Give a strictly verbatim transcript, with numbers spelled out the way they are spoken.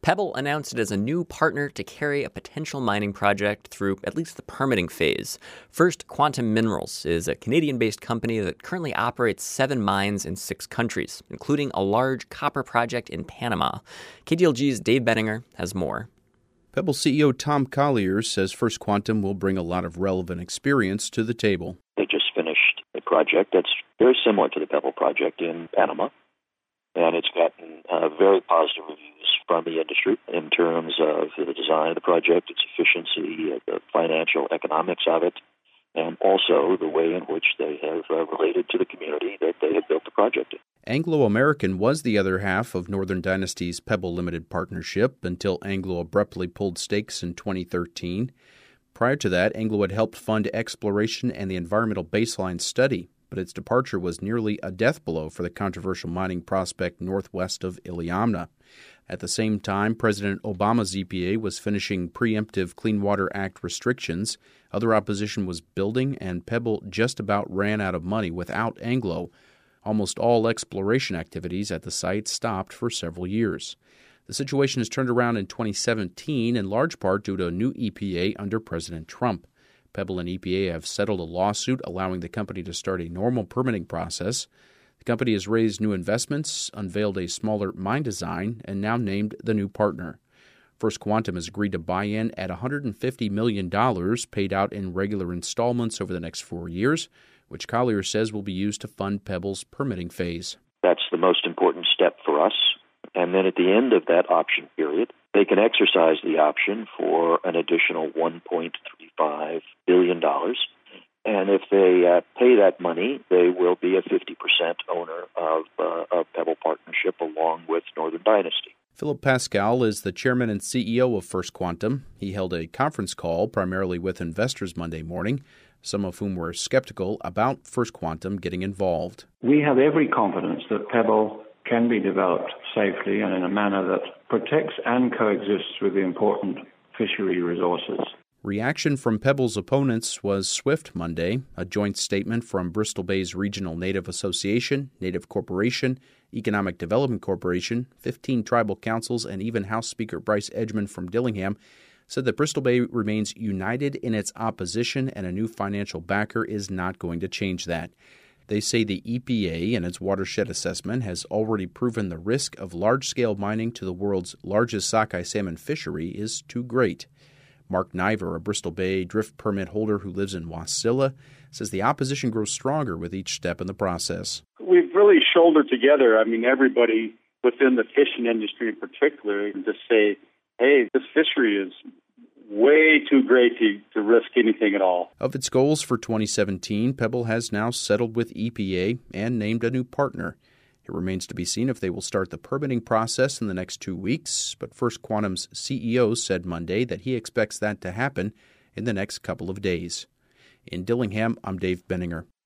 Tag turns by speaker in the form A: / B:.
A: Pebble announced it as a new partner to carry a potential mining project through at least the permitting phase. First Quantum Minerals is a Canadian-based company that currently operates seven mines in six countries, including a large copper project in Panama. K D L G's Dave Benninger has more.
B: Pebble C E O Tom Collier says First Quantum will bring a lot of relevant experience to the table.
C: They just finished a project that's very similar to the Pebble project in Panama, and it's gotten uh, very positive reviews from the industry in terms of the design of the project, its efficiency, uh, the financial economics of it, and also the way in which they have uh, related to the community that they have built the project in.
B: Anglo American was the other half of Northern Dynasty's Pebble Limited Partnership until Anglo abruptly pulled stakes in twenty thirteen. Prior to that, Anglo had helped fund exploration and the environmental baseline study, but its departure was nearly a death blow for the controversial mining prospect northwest of Iliamna. At the same time, President Obama's E P A was finishing preemptive Clean Water Act restrictions. Other opposition was building, and Pebble just about ran out of money without Anglo. Almost all exploration activities at the site stopped for several years. The situation has turned around in twenty seventeen, in large part due to a new E P A under President Trump. Pebble and E P A have settled a lawsuit allowing the company to start a normal permitting process. The company has raised new investments, unveiled a smaller mine design, and now named the new partner. First Quantum has agreed to buy in at one hundred fifty million dollars, paid out in regular installments over the next four years, which Collier says will be used to fund Pebble's permitting phase.
C: That's the most important step for us. And then at the end of that option period, they can exercise the option for an additional one point three five billion dollars. And if they uh, pay that money, they will be a fifty percent owner of, uh, of Pebble Partnership along with Northern Dynasty.
B: Philip Pascal is the chairman and C E O of First Quantum. He held a conference call primarily with investors Monday morning, some of whom were skeptical about First Quantum getting involved.
D: We have every confidence that Pebble can be developed safely and in a manner that protects and coexists with the important fishery resources.
B: Reaction from Pebble's opponents was swift Monday. A joint statement from Bristol Bay's Regional Native Association, Native Corporation, Economic Development Corporation, fifteen tribal councils, and even House Speaker Bryce Edgmon from Dillingham said that Bristol Bay remains united in its opposition and a new financial backer is not going to change that. They say the E P A in its watershed assessment has already proven the risk of large-scale mining to the world's largest sockeye salmon fishery is too great. Mark Niver, a Bristol Bay drift permit holder who lives in Wasilla, says the opposition grows stronger with each step in the process.
E: We've really shouldered together, I mean, everybody within the fishing industry in particular, and just say, hey, this fishery is way too great to, to risk anything at all.
B: Of its goals for twenty seventeen, Pebble has now settled with E P A and named a new partner. It remains to be seen if they will start the permitting process in the next two weeks, but First Quantum's C E O said Monday that he expects that to happen in the next couple of days. In Dillingham, I'm Dave Benninger.